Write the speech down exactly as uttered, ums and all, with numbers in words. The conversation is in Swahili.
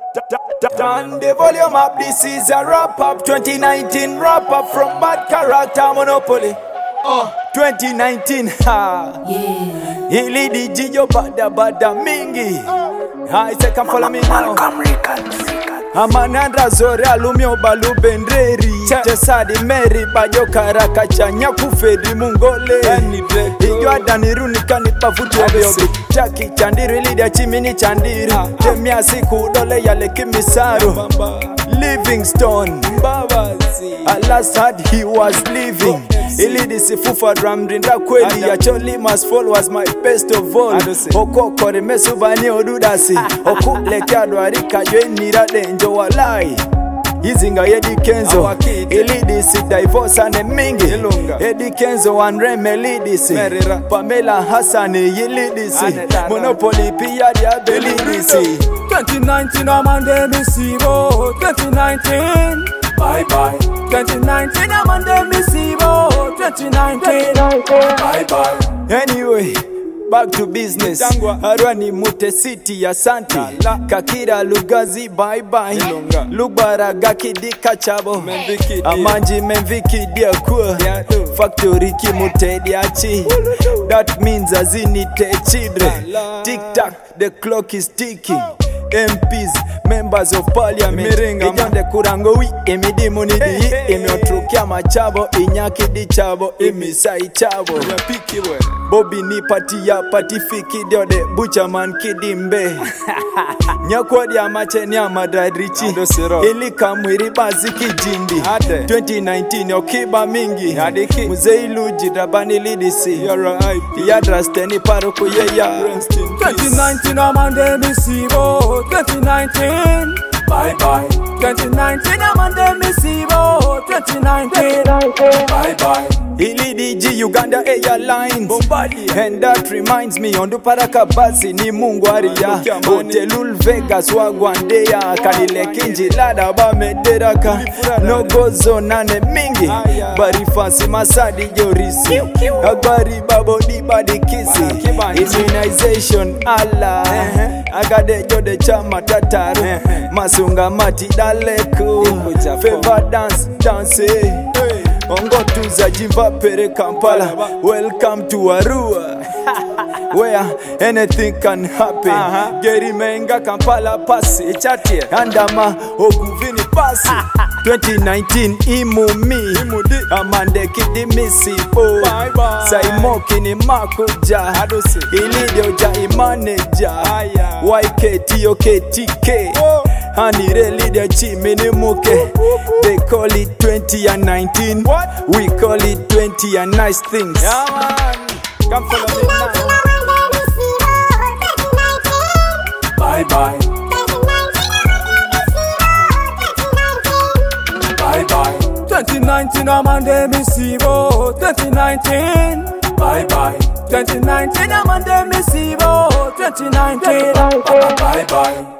Turn the volume up, this is a wrap up. twenty nineteen wrap up from Bad Character Monopoly. Oh, twenty nineteen, ha. Yeah. Ili D J yo bada bada mingi. Ha, ise come follow me now. Amananda zore alumio balu bendreri Chesadi meri bajo karakacha nyaku fedi mungole Iyo adaniruni kani pafutu obeobi Chaki chandiri lidia chimini chandiri Jemia siku dole yale kimisaru Livingstone At last had he was living Ilidi sifufa ramrinda kweli Acholi must fall was my best of all Oko kore mesubani odudasi Oku leke adwarika jwe nirade njo walai Izinga Eddie Kenzo Ilidi si divorce ane mingi Eddie Kenzo anreme lidisi Pamela Hassan yilidisi Monopoly pia dia belidisi twenty nineteen amande misibo twenty nineteen bye bye twenty nineteen amande misibo twenty nineteen bye bye. Anyway, back to business. Harwani Mute City ya Santi Kakira Lugazi bye bye Lubara Gaki di Kachabo Amanji Memviki dia kuwa Factory ki Mute diachi That means azini te chidre Tick tack, the clock is ticking M Ps, members of parliament Ejande kurango wi, emidi munidi Emi otrukia machabo, inyaki di chabo Emi sai chabo Bobby ni pati ya patifiki diode Buchaman kidimbe Nyakwa dia mache ni amadadrichi Ili kamwiri bazi kijindi twenty nineteen yokiba mingi Muzeilu jirabani lidisi Yadrasteni paruku yeya twenty nineteen amande misibo twenty nineteen bye bye twenty nineteen amande misibo twenty nineteen bye bye. Ili D G Uganda Airlines Bombardier. And that reminds me on Paraka basi ni Mungwaria Hotelul Vegas wagwandea Kanile kinji lada ba mederaka No gozo nane mingi Bari fancy masadi jorisi Agbari babo di badi kisi Immunization ala Agade jode chama tataru Masunga mati daleku Favor dance dance Ongo tuza jiva pere Kampala Welcome to Arua Where anything can happen uh-huh. Geri menga Kampala pasi Andama oguvini pasi twenty nineteen imu mi Amande kidi misipo Saimoki ni makuja Ilidio ja imaneja Y K T O K T K Hanire lidia chimini muke They call it twenty and nineteen What? We call it twenty and nice things. Yeah man, come follow me now. Bye bye. Bye bye. twenty nineteen amande misibo twenty nineteen bye bye. twenty nineteen amande misibo twenty nineteen bye bye.